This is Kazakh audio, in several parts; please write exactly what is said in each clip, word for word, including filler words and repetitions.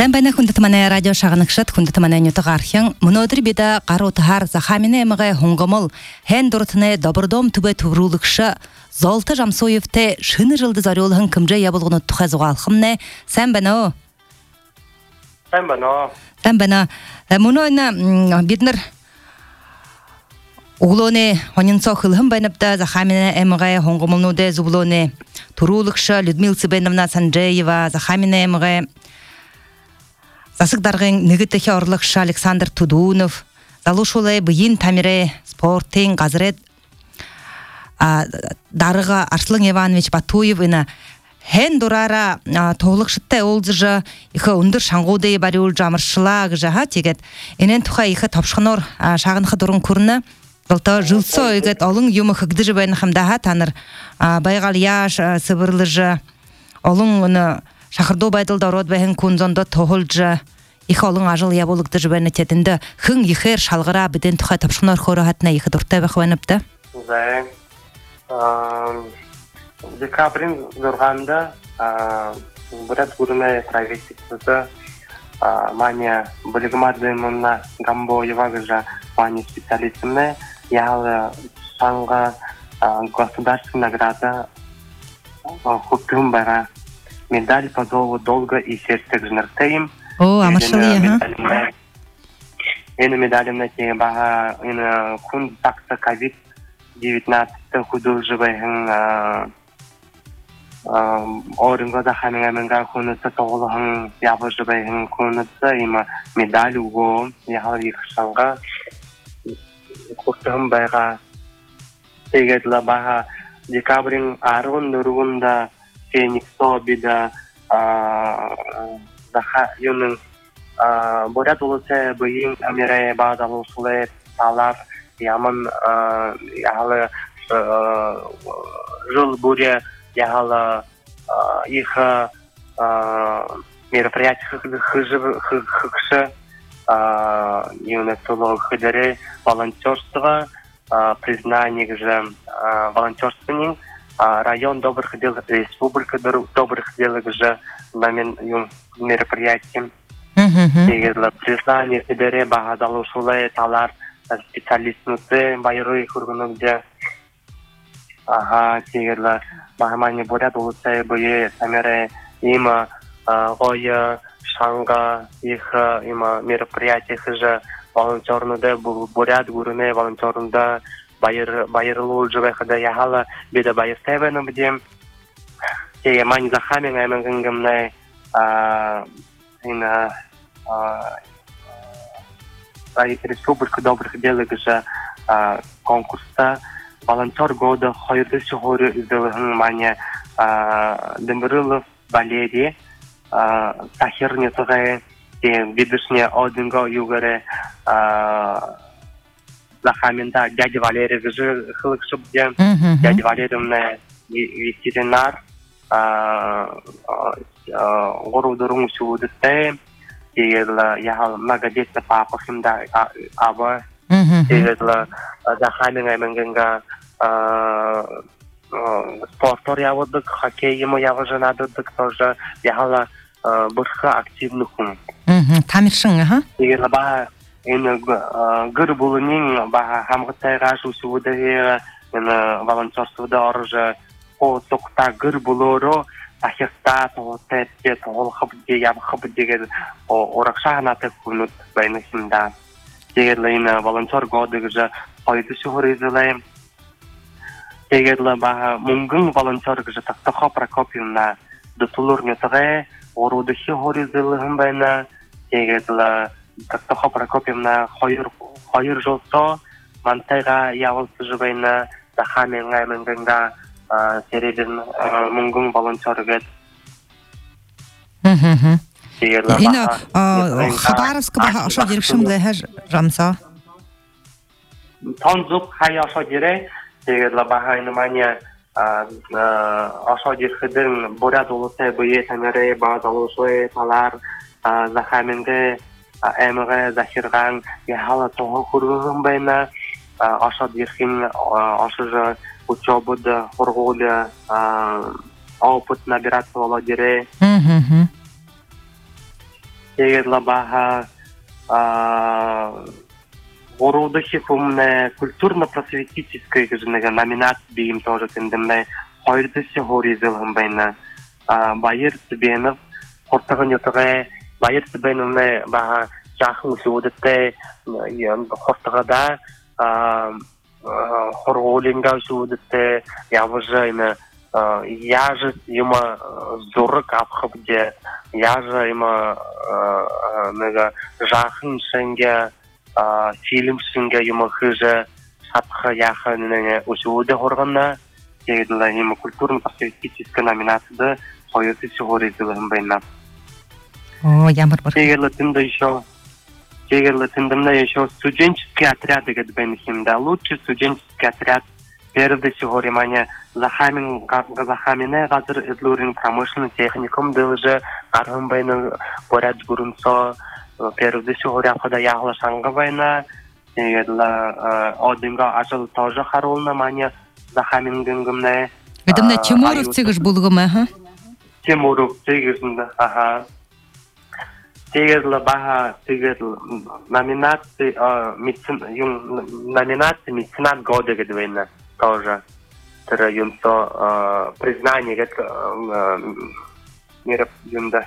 Sen bana kundat mana radio şağınıqşat kundat mana nютыгархын. Мынодыр беда қару-тахар захамине мыгай хонгомыл. Hen дұртыны добырдом түбе турулықшы. Золты жамсоевте шыны жылды зарёлығын кімже ябылғыны тұқа зуғалқымне. Sen bana o? Sen bana. Sen bana. Мұны ойна беднір Углоне хонинцо хылхым байнапта захамине эмгай хонгомылнуде зублоне. Турулықшы Людмила Цыбеновна Санджеева захамине эмгай Засыгдаргын нигиттехи орлықшы Александр Тудунов, залушулай бүйін тамире спортын газырет дарыға Арслан Иванович Батуев ина хен дурара тоғылықшыттай олдыжы ихы ұндыр шаңғуды бариул жамыршыла ғыжаға тегет. Енен тұқа ихы топшқынор шағынқы дұрын көріні. Жылта жылсо егет олың юмы хыгдыжы байны қымдаға таныр. Байғал яш сыбырлыжы олың ұны Шахырду байдылда род бәхін күнзонда тоғылжы, иқы олың ажыл яболықты жібәні тетінді, хың ехер шалғыра біден тұқай тапшықнар қоры хатына ехі дұрттай бәқуаныпты? Да. Декабрин зұрғанда, бұрат көріне правительствосы, мания білігімады мұнна гамбо евагыжа мания специалистімне, яғылы шаңға государственная награда құттығым бара. Медаль по зову долга и сердце гжнартеем. О, амаршалия, ага. Эна медалем на те бага, эна кун такса ковид девятнадцать худул живайхын орынға да хамиңаменға кунутса тоғылығын ябы живайхын кунутса има медаль уго яғал екшанға құттығым байға тегетлі бага декабрин арғын нұрғында никто бида заха юнын борят улыце быйын амире бадал усуле талар яман яғалы жыл буре яғалы их мероприятия хыкшы юны тулы хыдары волонтерство признание же волонтерственник район добрых дел, республика добрых дел уже момент мероприятий. Признание федере багадалу шуле талар специалистнуты байры кургуну где ага тегерла багамани борят улуцай бые самере има гоя шанга их има мероприятиях же волонтернуде борят гуруне волонтернуда Байыр байырлы жыбайхада яхала беда байыр сайбаным бдем. Теге мани захамин аймангынгымнай ина республика добрых дел же конкурста волонтер года хайырды шухоры издылыгын мани Демирылов Валерий Тахирне тугай видишне одинго югаре Захаминда дядя Валерий же хылыкшы бдем, дядя Валерий ветеринар, гору дурун сюдысте, тегерла яхал многодетный папа химда аба, тегерла Захамин аймангенга спортор яводык, хоккей ему явожанадык тоже яхала бұрха активный хум. Тамиршың, ага? Тегерла ба Ин гыр булынын баха хамгытайга шусудагы ин волонтерствода оржа о токта гыр булоро ахиста тоте тол хабде яб хабдеге оракшана текунут байнысында тегерлейна волонтер годыгы пайды шухуризлай тегерла баха мунгын волонтер гыжа тактаха Прокопьевна дутулур нетре оруды шухуризлыгын байна тегерла Тактаха Прокопьевна хайыр хайыр жолсо мантайга явылсы жыбайна захамин аймангынга середин мунгун волонтергет. Ина Хабаровск баха аша дирекшим леха рамса. Танзук хай аша дире тегерла баха инмания аша дирхидин борят улусе бые тамере бадалушой талар захаминге Эмре захирган яхала того хургун байна ашад ерхин ашыжа учебуда хорголя опыт набираться володире Тегерла баха Городахи фумне культурно-просветительской номинации бим тоже тендемне Хойрдыси хоризел хамбайна Байер Сбенов Хортаган ютаге Байер Сбеновне баха Жахын суудетте Хортагада Хорголинга суудетте Яважайна Яжы има зорык апхабде Яжы има Жахын шенге фильм синге има хыжа сатха яханне усуде хорганна тегла има культурно-просветительская номинация Хойрдыси хоризел хамбайна О, ямар бар. Тегерла тында еще Тегерла тындымна еще студенческий отряд гадбен химда лучший студенческий отряд Перед сегодня Захамин Захамине газер излурин промышленный техникум дылже архамбайны поряд гурунсо перед сегодня хода ягла шангавайна тегерла одинга ажал тоже харулна мания Захамин гынгымне Гадымна Тимуров цыгыш булгыма, ха? Тимуров цыгышында, ага. Тегерла баха тегерла номинации номинации меценат года гадвейна тоже тера юмсо признание гад мира юмда.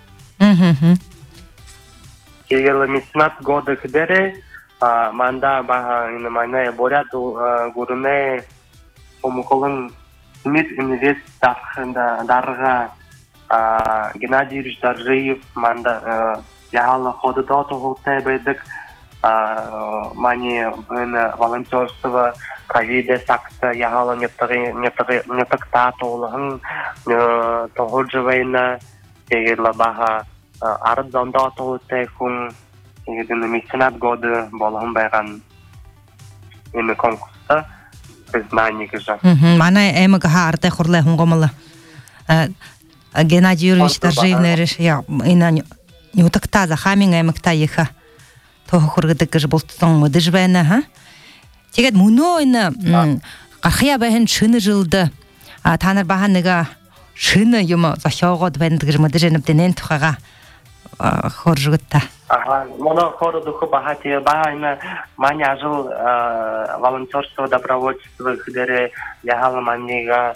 Тегерла меценат года кдере манда баха ина майна борят гуруне помуколын Смит университет дарга Геннадий Юрьевич Даржиев манда яла ходы до того бедек мани волонтерство ковиде сакта яла не не не такта толгын тогожвайна тегерла баха ардан до того текун тегерла меценат годы болгон байган эми конкурста признание гыжа. Мана эмга харда хурлай хунгомала. Геннадий Юрьевич Даржиевнер я ина не утакта за хаминга эмгта иха. Тохо хургыдык гыж болтсон мыдыжбайна, ха? Тегет муно ина кахя бахын шыны жылды. Танар баханыга шыны юма захёгод бэндгыр мыдыженэптенен тухага хоржугытта. Ага, моно хородуху бахати бахайна маня жыл волонтерство, добровольчество, хидере ягала манига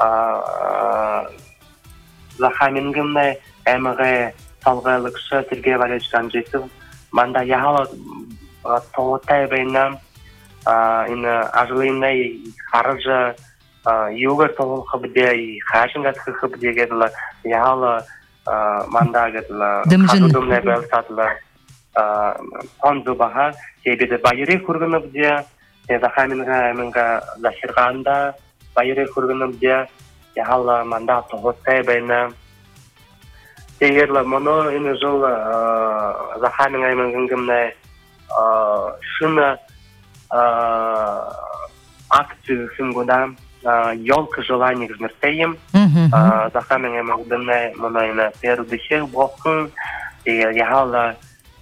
Захамингымне эмге салгайлыкшы Сергей Валерьевич Ганжитов манда ягала тоғытай бейна ина ажылыйнай харжа югар тоғыл хыбде хашынгат хыбде гедла ягала манда гедла хадудумне бел сатла понзу баха себеде байыре кургыныбде Захаминга эмга захирганда байыре кургыныбде ягала манда тоғытай бейна тегерла моно ина жыл Захаминга эмгымне шына акцию сингуда ёлка желаний гмертеем Захаминга эмгымне моно ина пердыхех бохын ягала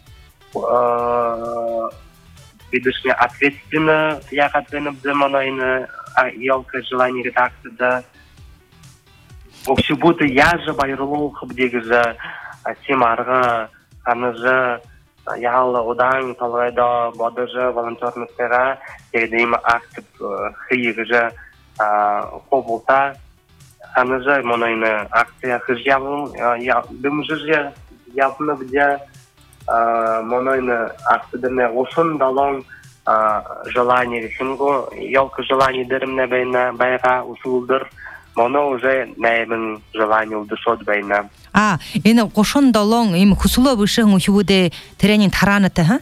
видишь ответственно я ответственно моно ина ёлка желаний редакция вообще будто я же байрулу хыбдегізі темарға қаныжы яғалы одан талғайда бадыжы волонтерностыға егдеймі актив хыйығыжы қобылта қаныжы монайны акция хыж явын дымжы явыны бде монайны актидіне осын далон желание решінгі елкі желание дірімне бәйна байға усулдыр Моно уже наимын желание удушот байна. А, ина кошон долон им хусуло вышын ухуде тренинг тараната, ха?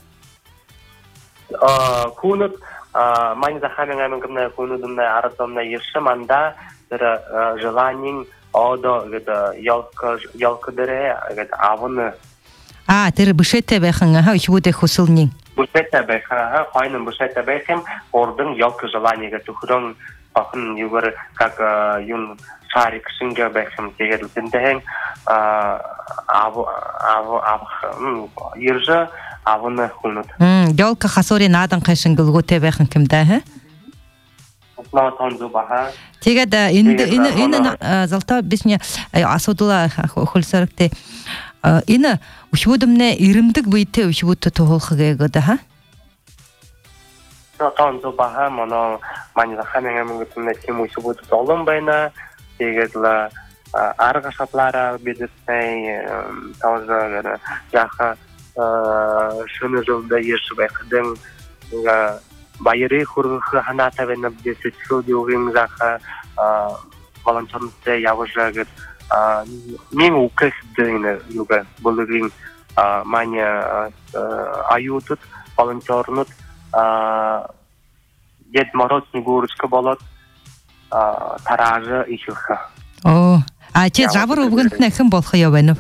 А, кунут мань Захаминга эмгымне кунудумне аратомне ерши манда желание одо гыда ялка ялка дере гыда авыны. А, тер бышете бэхэн, ха, ухуде хусулнин. Бышете бэхэн, хайнын бышете бэхэн, ордын ялка желание гыда тухрон Пахын югар как юн шарик шинга бэхэм тегер тентхэн аву аву аву ержа авуны хунут. Хм, ялка хасори надан кайшынгыл готе бэхэн кимдэ, ха? Осмаа тонзу баха. Тегед энэ энэ энэ залта бисне асуудла хулсарыкте Энэ ушбудымне ирэмдэг бийте ушбудты тоолхыгэ года ха? Тон зо баха моно мани захамянгам гүтмне тим ушбуд толон байна. Тэгээд ла арга шатлара бидтэй тауза яха шөнө жолда ешбай кдем га байры хурх ханата вена бисэцүүдийн заха волонтертэй явжаагаад мин үхэхдэн юга болгын мания аюутут волонтернут дед морозны гурочка болот таража ишха. Оо, а чи жабар өвгөнт нэхэн болох ёо байна.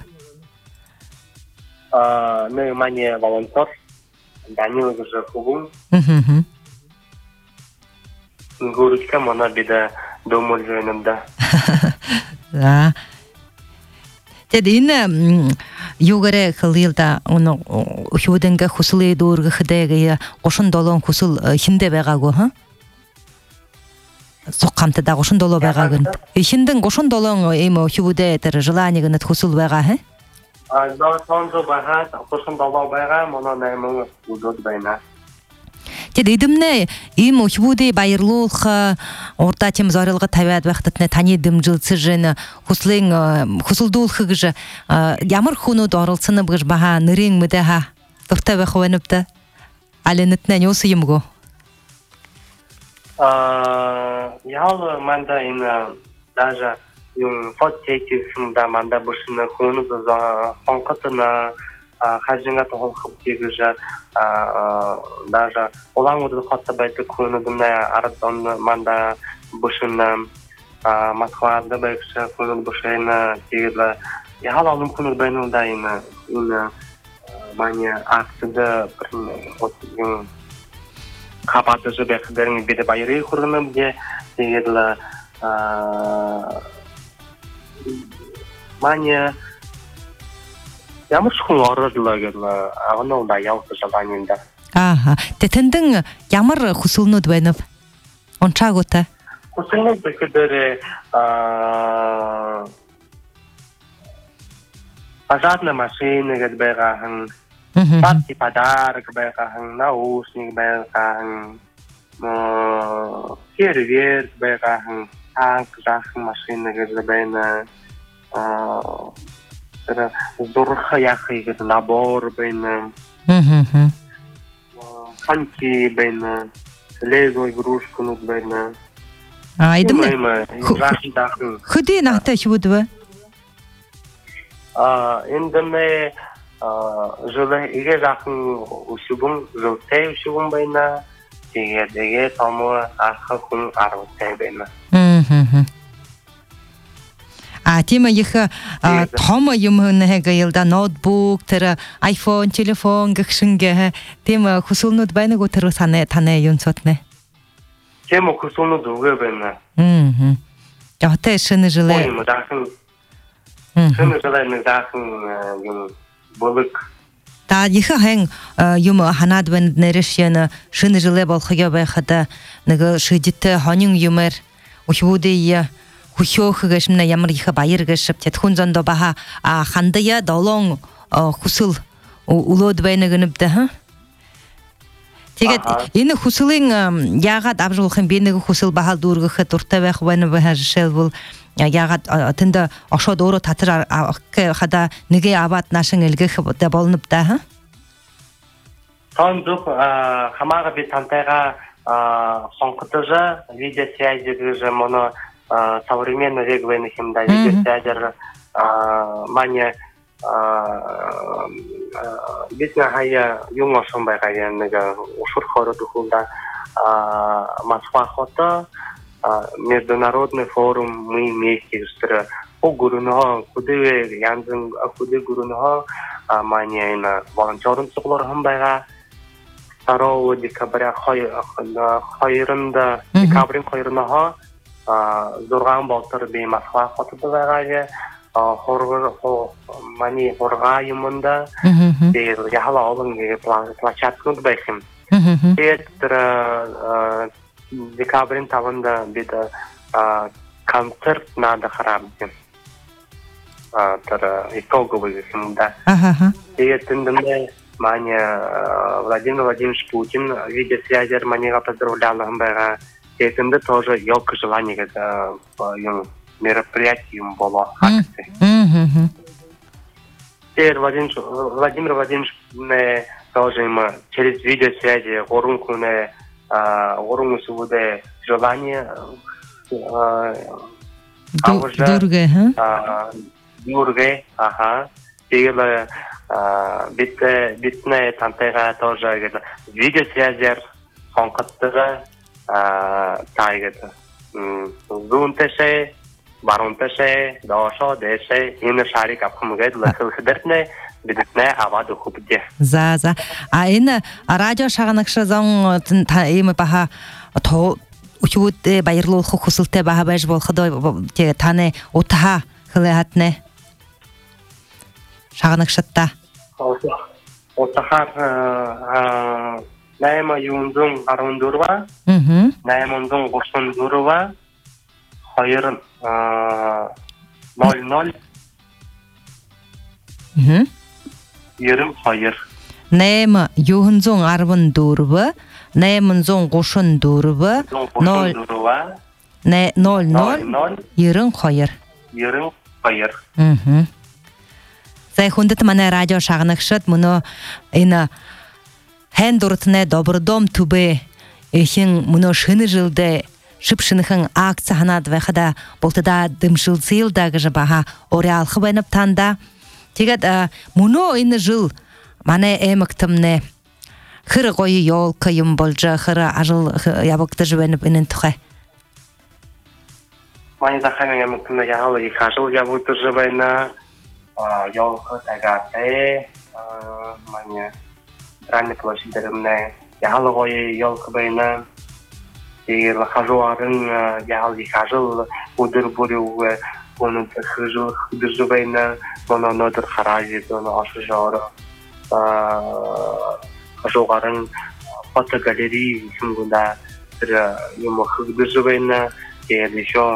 А, ну мания волонтер Данил уже хубун. Мм. Гурочка мона бида домой жөнөмдө. За. Тэд энэ юугаарэ хилда оно хөөдөнгө хүслээ дүүргэх дэгээ гошин долоон хүсэл хиндэ байгаагүй хаа? Соккамтада гошин долоо байгааг нь. Хиндэн гошин долоон ийм хөвдөө тэр желааныг нь хүсэл байгаа хаа? А зоо сонзо бахаа гошин долоо байгаа мона нэмэн үдод байна. Тэд эдэмнэ ийм хөвдөө баярлуулах урдаа тийм зорилго тавиад байхад таны дэмжилсэж хүслийн хүсэлдүүлэх гэж ямар хүнүүд оролцсон гэж баха нэрийн мэдээ ха дуртай байх вэ? Аленэтнэ юус юмгоо? А ял манда ин даже юм фототехникда манда бушна хүнүүд хонкотна хажинга тоолох гэж даже улаангууд хоттой байдаг хүнүүднээ арадон манда бушна Москвада байгсан хүнүүд бушна тэгээд яхал олон хүнүүд байна да энэ энэ мания актда юм капата зөбэх дэрэн бид баярыг хүргэнэм дэ тэгээд ла мания ямар ч хүн ороолаа гэж агнаа да явах желанианда. Аа, тэтэндэн ямар хүсэлнүүд байна вэ? Ончаагуутай. Хүсэлнүүд гэхээр аа пожарная машина гэж байгаа хан парти подарок байгаа хан наушник байгаа хан сервер байгаа хан танк захан машина гэж байна. Аа это здорово яхи гэдэг набор байна. Мм. Ханки байна. Лего игрушкунууд байна. А эдэмнэ хөдөө наатай шүдвэ? А эндэмнэ жолы игээ захан усүбүн зөтэй усүбүн байна. Тэгээд тэгээд томо ахын хүн аргатай байна. Мм. А тийм их том юм нэгэйлда ноутбук тэр iPhone телефон гэгшингэ тийм хүсэлнүүд байна уу тэр санаа танай юм цотнэ. Тийм хүсэлнүүд үгүй байна. Мм. Яатай шинэ жилээ. Юм дахан. Шинэ жилээ нэг дахан юм болок. Та их хэн юм ханаад байна нэрэшэн шинэ жилээ болохыг байхад нэг шидэт хонин юмэр өхвүүдээ хүсөөх гэж нэ ямар их баяр гэж тэт хүн зондо баха хандая долоон хүсэл улууд байна гэнэвдэ ха. Тэгээд энэ хүслийн яагаад авжуулахын би нэг хүсэл бахал дүүргэхэд дуртай байх байна вэ хашилбол яагаад тэнд ошоод өөрөө татар хада нэгэ аваад наашин элгэх болнобда ха. Тон зүг хамаага би тантайга сонкотожа видеосвязь гэж моно современный век военных да видеосвязь мания битна хая юм осон байгаа нэг ушур хород хунда Москва хота международный форум мы вместе с огурно куде янзын куде гурно мания на волонтерын цуглар хам байгаа второго декабря хайрында декабрин хайрына зурган болтор би Москва хотод байгаа хоргор мани хорга юмда дээр яхала олон площадкууд байсан. Тэгээд тэр декабрин таванда бид концерт надо харагдсан. а тара итоговый химда. Ага. И тендемне мания Владимир Владимирович Путин видеосвязер манера поздравлял Гамбера. И тенде тоже елка желание это мероприятием было. Мгм. Теперь Владимир Владимир Владимирович тоже им через видеосвязи орункуне орунусуде желание Дурге, ха? Дурге, ага. Теперь битте битне тантега тоже видеосвязер конкретно тайгет. Зунтеше, барунтеше, доошо, деше, энэ шарик авахмгээд лэхэлхэдэртнэ бидэтнэ аваад өгөхөдөө. За за. А энэ радио шагнагч зон та ийм баха то өчигүүд баярлуулах хүсэлтэй баха байж болоход тэгээ таны утаа хэлэхатнэ. Шагнагчтай. Утаа Найма юунзун арвандурва. Мгм. Наймунзун гошундурва. Хайр ноль ноль. Мгм. Ярым хайр. Найма юунзун арвандурва, наймунзун гошундурва, ноль ноль ноль ярым хайр. Ярым хайр. Мгм. Зай хүндэт манай радио шагнагчд мөнөө энэ хэн дуртны добрдом түбэ эхэн мөнөө шинэ жилдэ шипшинхэн акц ханаад байхада болтода дэмшилцэл дагж баха ореалх байнап танда тэгээд мөнөө энэ жил манай эмэгтэмнэ хэр гоё ёолка юм болж хэр ажил явагдаж байнап энэ тухай Манай захаан эмэгтэмнэ яавал их ажил явагдаж байна ёолка тагатай манай Ранний площадьдэрэмнэ яхал гоё ёлка байна. И хажуарын яхал их ажил өдөр бүрээ өнөд хажуу хөдөлж байна. Манай нодор хараажид өнө ашжоор аа хажуарын фотогалерей хэмгүнда тэр юм хөдөлж байна. Тэгээд ещё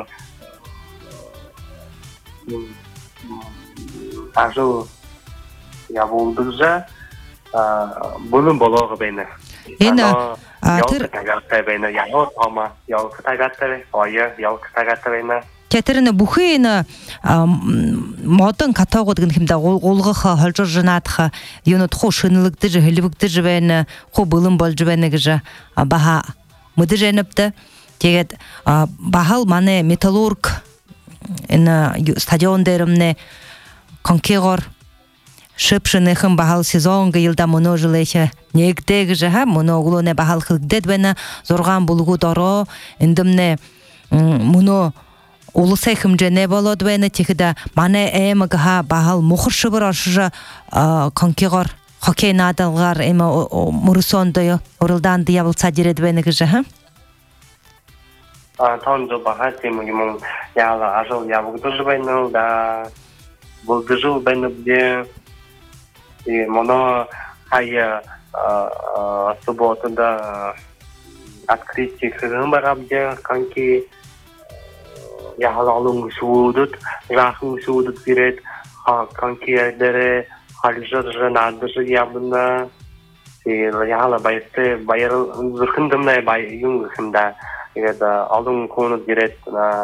ажил явуулдаа Булын болоог байна. Энэ тэр тагатай байна. Яа тома яа тагатай оя яа тагатай байна. Тэтерэн бүхэн энэ модон каталогууд гэх юм да гулгах холжоржнаадах юунууд хуу шинэлэгдэж хэлбэгдэж байна. Хуу булын болж байна гэж баха мэдэрэнэптэй. Тэгээд бахал манай металлург энэ стадион дээрмнэ конкигор шипшинэхэн бахал сезон гилда моножилэхэ нэгдэг жаха моноглоне бахал хэгдэд байна зургаан булгууд ороо эндэмнэ моно улсай хэмжээний болоод байна тэгэхэд манай эмгха бахал мухаршбар оршиж конкигор хоккей наадалгаар эм мөрсөндөө уралдаанд явуулцаад ирээд байна гэж жаха а тонжо бахат юм юм яла ажил явагдаж байна да болдожул байна где и моно хая суббота открытие хэмбарабде канки яхалалун суудут рахун суудут гэрээд канки дээрээ халжж надад явна и яхала байсте баяр зүрхэндэмнэ бай юм хэмдэ тэгээд алун конод гэрээд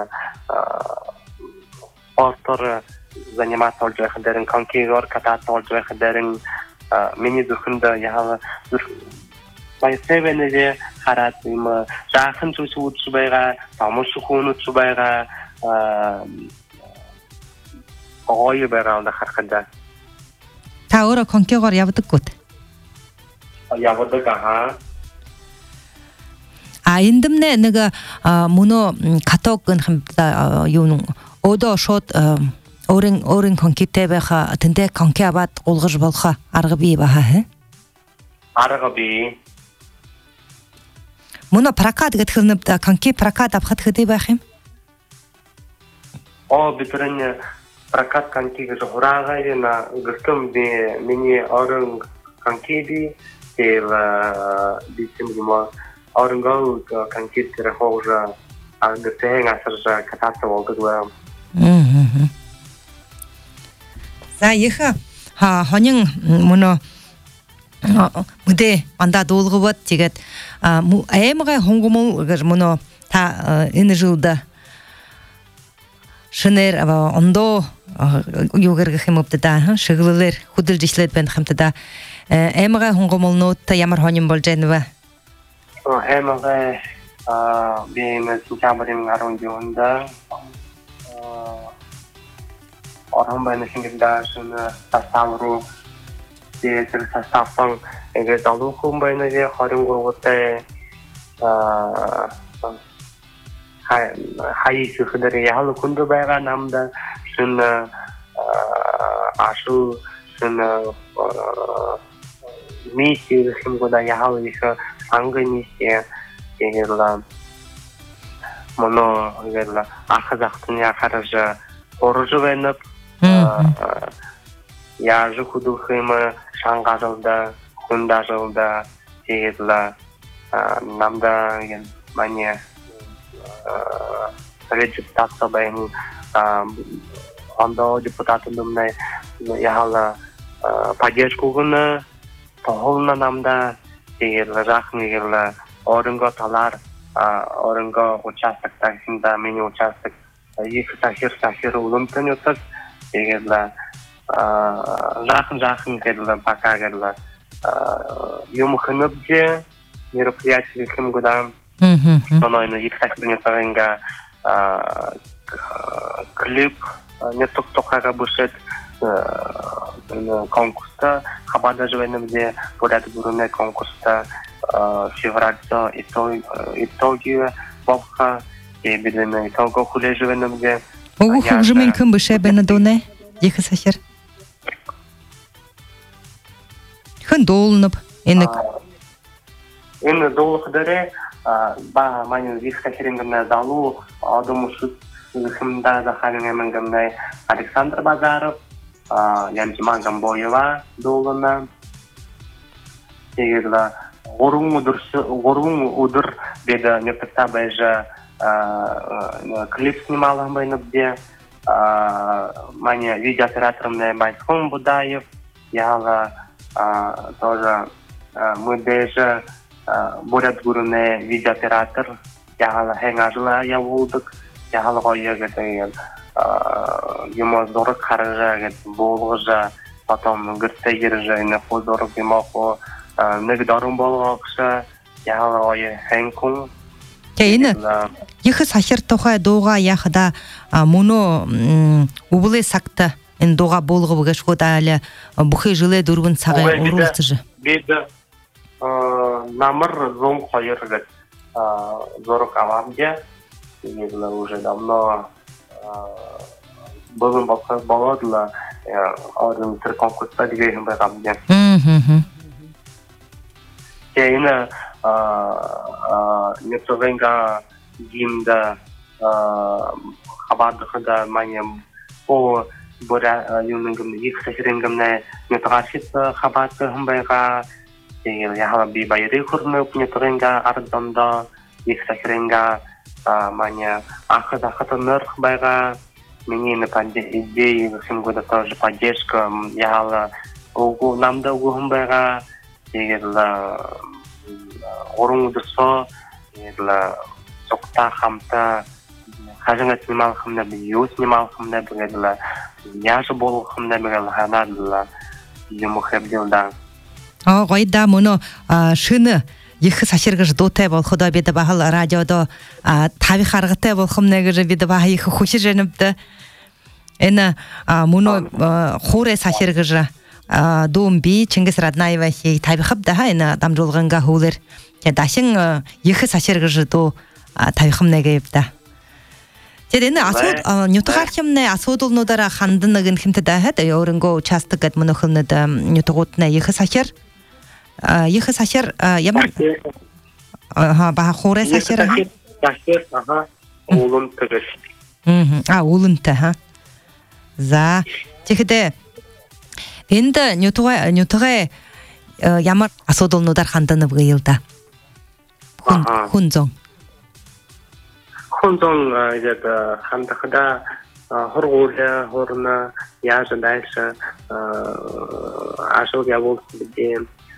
автор заниматься олж байх дээрэн конкигор катат олж байх дээрэн миний зүрхэнд яхала баясэвэнэ хараад юм жаахан зүйлс үүсэж байгаа томш хүмүүст байгаа гоё байгаа нь харахад та өөрөө конкигор явдаггүй явдаг аа а эндэмнэ нэг мөнөө каталог гэх юм юу өдөө шууд Орин орин конкиптэй байха тэндээ конки аваад гулгаж болох арга бий баха хэ? Арга бий. Мөн прокат гэдэг нь конки прокат авахд хэдий байх юм? Оо битрэн прокат конки гэж хураагаа яна гэртэн би миний орин конки би тэр бисэм юм орин гоо конки тэр хоожа ангэртэн асаржа катаста болдог юм. Мм. За иха ха хонин муно 무대 만다 돌고වත් тэгээд аймага хонгомол муно та энэ жылда шинээр ондоо юугэргэх юм бдаа шиглэлэр хөдөлж ишлээд байна хамтдаа аймага хонгомолнууд та ямар хонин болж байна вэ? аймага а бимэ сентябрийн арван юунда орон байна шингэдаа шин тасавруу тэр сасафан эгэ далуухын байна гэ харин гоотой а хай хай сүхнэр яхал күндө байгаа намда шин ашу шин миси хэмгода яхал их ангэнисэ эгэрла моно эгэрла ахазахтын яхаража оружвэнэп 야주 구두힘을 상가정다 혼다정다 제일라 남다 많이 레지스트라서 바인 언더 депутат들네 야hala поддержкугуна тоholna намда 제일라 захмигерла орынга талар орынга участоктар синда мени участок их сахир сахир улымтын өтөк егерла жақын жақын келді пока келді юм хыныбже мероприятие кімгудан сонойны екі сәкбіне сағынға клип не тоқ-тоқаға бұшет конкурста хабада жывенімде поряд бұрыны конкурста февральда итоги болға ебедені итого хуле жывенімде оғы хұжымен кім бұшы бәні доны екі сәшер Хэн долнып энек энэ долхдэрэ ба манай их хасирингэмнэ залу адамус хэмдэ захарын эмэнгэмнэ Александр Базаров Янжиман Гамбоева долна егерла горун удыр горун удыр беда непта бэжа клип снималам байныбде мания видеооператорымне Байском Будаев яла тоже мы даже борят гуруне видеооператор яла хенгажла я вулдык яла гойя гэдэг ему здорово харжа гэдэг болгожа потом гэртэ гэржа на фозорог ямахо нэг дорон болгоогша яла гойя хэнкун Тэйнэ их сахир тухай дууга яхада муно ублы сакта энэ дууга болгов гэж хөдаале бүхий жилэ дөрвөн цагаан уруулж бид номер зон хоёр гэж зорог авамдя егла уже давно болон бакас болодла орын тэр конкурста дигэн байгамдя мм Тэйнэ нэтовенга гимда хабадхада маням по бора юнгам их сахирингамне нэтгашит хабат хамбайга егер яхала би байры хурны нэтвенга арданда их сахиринга маня ахада хатаныр байга менин панде идеи химгода тоже поддержка яхала угу намда угу хамбайга егерла орун удырсо егерла сокта хамта хажанга снимал хамна би ю снимал хамна бигедла яжы бол хамна бигедла ханадла юм хэбдилда а гойда муно шыны их саширгэж дотай болоходо бид бахал радиодо тави харгатай болохомна гэж бид баа их хүчирэнэвдэ энэ муно хуурэ саширгэж доомби Чингис Раднаева хий тавихабда энэ дамжуулганга хуулэр дашин их саширгэж до тавихамнагэвда тэр энэ асууд нютгархимны асуудалнуудаараа ханднаг нь хэмтэд байхад өөрөнгөө участок гэд мөнөхнөд нютгуудна их сахир их сахир ямар ха ба хуурэ сахир сахир аха уулын тэгэж мм а уулынтай ха за тэгэхдээ энд нютга нютга ямар асуудалнуудаар ханднаг гыйлда хүн хүн зон 혼종 이제 그 한다크다 Хоргуля, Хорна, я же дальше ашыл я болсы биде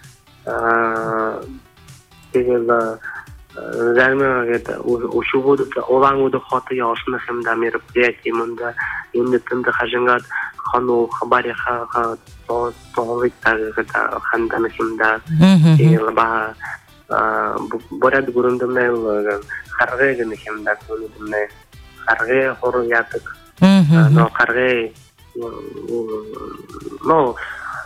тегела зәрме ушу буду олаң уду хаты яшны һәм да мероприятие монда инде тынды хажынгат хану хабари ха то то та ханда мисимда тегела ба борад гурундымнай харгы гынхымда күнүдымнай харгы хор ятык но харгы но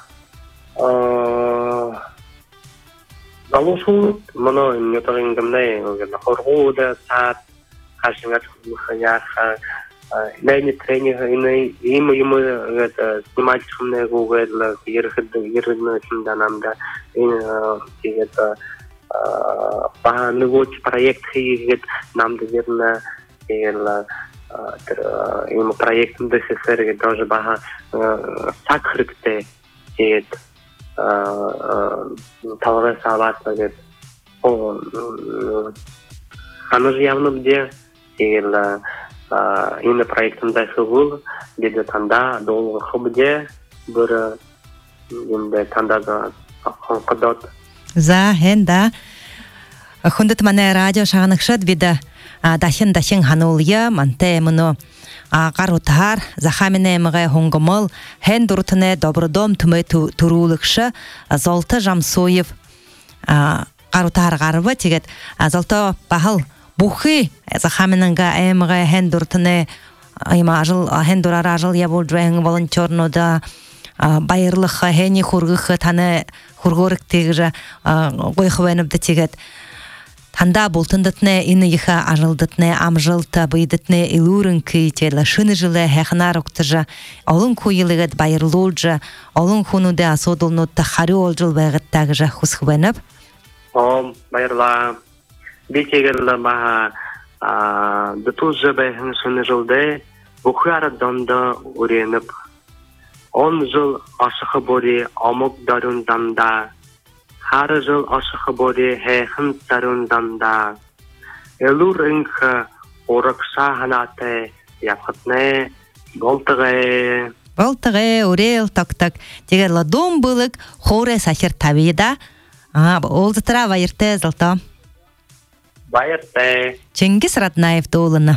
Алушут, мано не тарынгамнай, хоргуда сад, хашингат хаяха, найни тренинг, иной ему ему это снимать шумные гугла, ерхед ерхедно синданамда, и это по новый проект хиет нам доверно, или ему проект ДССР тоже бага сакрыкте, и талгы сабатна деп аны же явно где или именно проектында хыбыл деди танда долго хыбде бір инде тандага кодот за хенда хундат мане радио шагыныкшыт биде дахин дахин хануля манте муну Гарутар, Захамине мгай хонгомол, хен дуртне добродом тме турулыкшы, Золты Жамсоев Гарутар гарвы тегет, Золты бахыл бухи Захаминенга эмгай хен дуртне айма ажыл хен дурар ажыл я болжуэн волонтерно да байырлык хени хургы таны хургорык тегже гойхвенып да тегет. Танда болтындытне иныйха ажылдытне амжылта быйдытне илурын кыйтела шыны жылы хэхнар уктыжа олын куйлыгыт байырлулжа олын хунуде асодулнутта хари олжыл байгыттагыжа хусхвенып О, байырла битегерла баха дытулжа байхын шыны жылды бухара донда уренып он жыл ашықы бори амук дарун данда Har жыл ашықы бори хэхын сарунзанда. Элур инх оракша ханате япхатне болтыгэ. Болтыгэ, урел так-так. Тегер ладом былык хоре сахир табида. А, олзытыра вайырте зылта. Вайырте. Чингис Раднаев долына.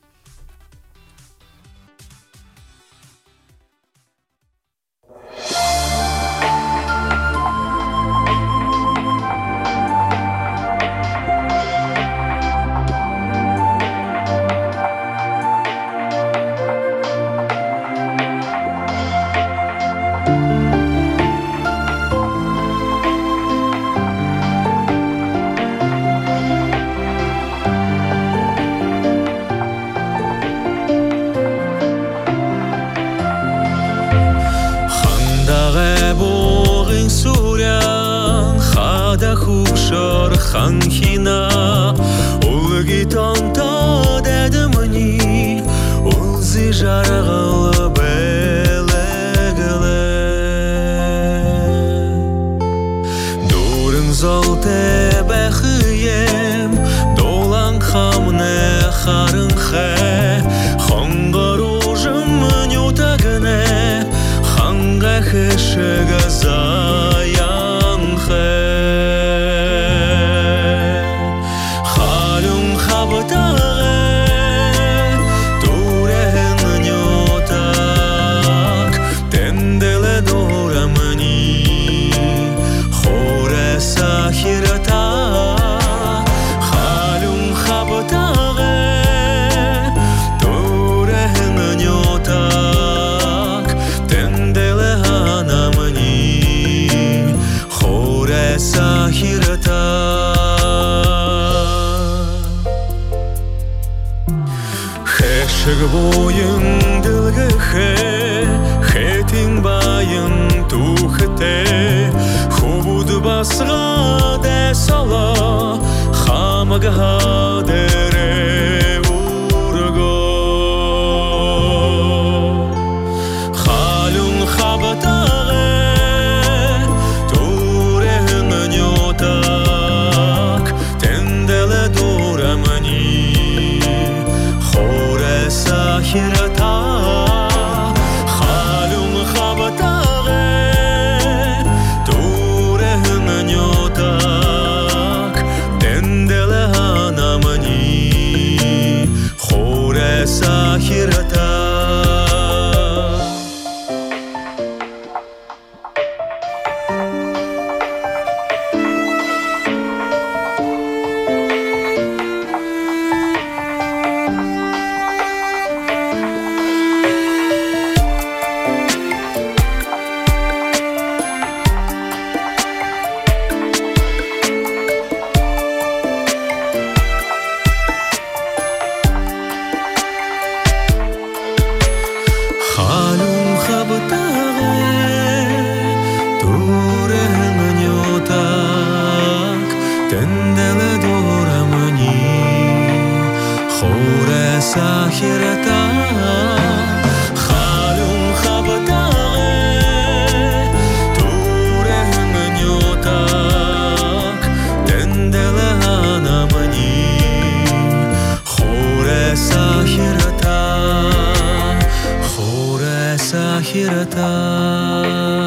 Ханхина улги тонто дедмни улзи жаргал белегле дурын золте бахыем долан хамне харынхе хангаружым нютагне ханга хешега заянхе Boyun dilge he hetin bayın tuhte khubud basra de sala khamga dere urgo khalun khabatare turehn nyotak tendele duramani Sahirata сахирата ساحرتا خالون خبتاغه توره منيوتاك دندلهانا مني خوره ساحرتا خوره ساحرتا